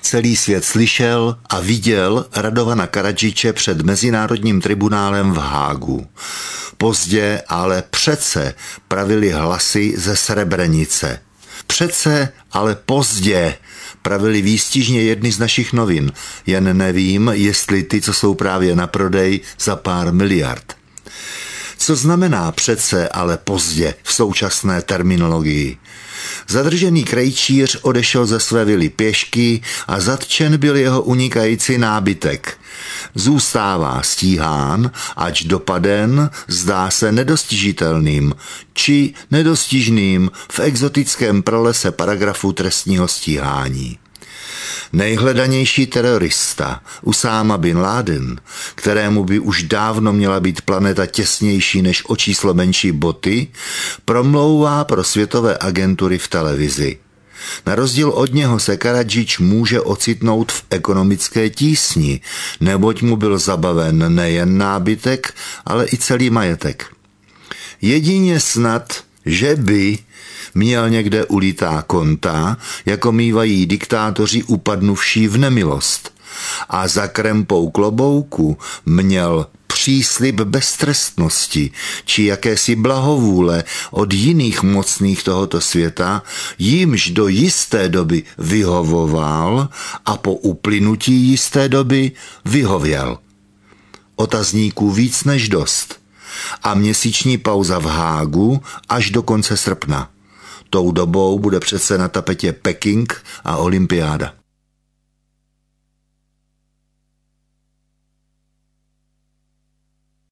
Celý svět slyšel a viděl Radovana Karadžiče před Mezinárodním tribunálem v Hágu. Pozdě, ale přece pravili hlasy ze Srebrenice. Přece, ale pozdě pravili výstižně jedny z našich novin. Jen nevím, jestli ty, co jsou právě na prodej za pár miliard. Co znamená přece, ale pozdě v současné terminologii? Zadržený krejčíř odešel ze své vily pěšky a zatčen byl jeho unikající nábytek. Zůstává stíhán, ač dopaden zdá se nedostižitelným či nedostižným v exotickém pralese paragrafu trestního stíhání. Nejhledanější terorista, Usáma bin Laden, kterému by už dávno měla být planeta těsnější než o číslo menší boty, promlouvá pro světové agentury v televizi. Na rozdíl od něho se Karadžič může ocitnout v ekonomické tísni, neboť mu byl zabaven nejen nábytek, ale i celý majetek. Jedině snad, že by měl někde ulitá konta, jako mývají diktátoři upadnuvší v nemilost. A za krempou klobouku měl příslib beztrestnosti či jakési blahovůle od jiných mocných tohoto světa, jimž do jisté doby vyhovoval a po uplynutí jisté doby vyhověl. Otazníků víc než dost. A měsíční pauza v Hágu až do konce srpna. Tou dobou bude přece na tapetě Peking a olympiáda.